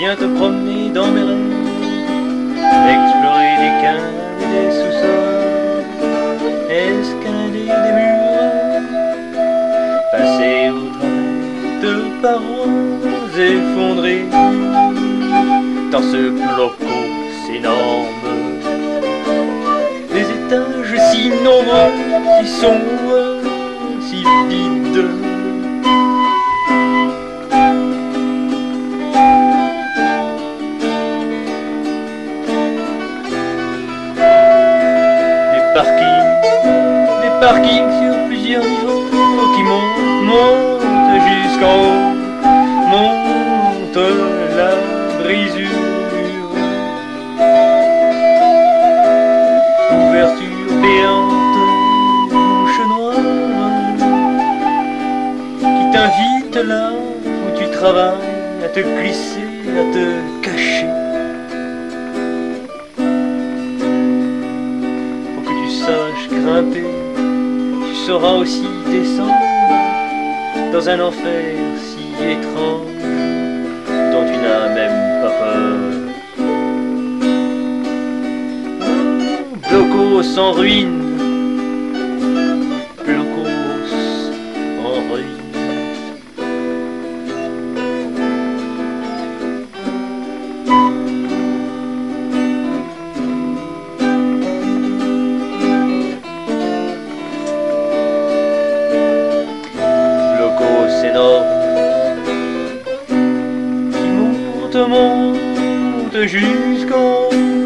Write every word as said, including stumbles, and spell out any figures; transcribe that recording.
Viens te promener dans mes rêves, explorer des caves et des sous-sols, escalader des murs, passer au travers de parois effondrées dans ce blocos énorme. Des étages si nombreux, si sombres, si vides. Des parkings sur plusieurs niveaux qui montent, montent jusqu'en haut, montent la brisure. Ouverture béante, bouche noire, qui t'invite là où tu travailles à te glisser, à te cacher. Grimper, tu sauras aussi descendre dans un enfer si étrange dont tu n'as même pas peur. Blocos en ruine, blocos en ruine. Énorme qui monte, monte jusqu'en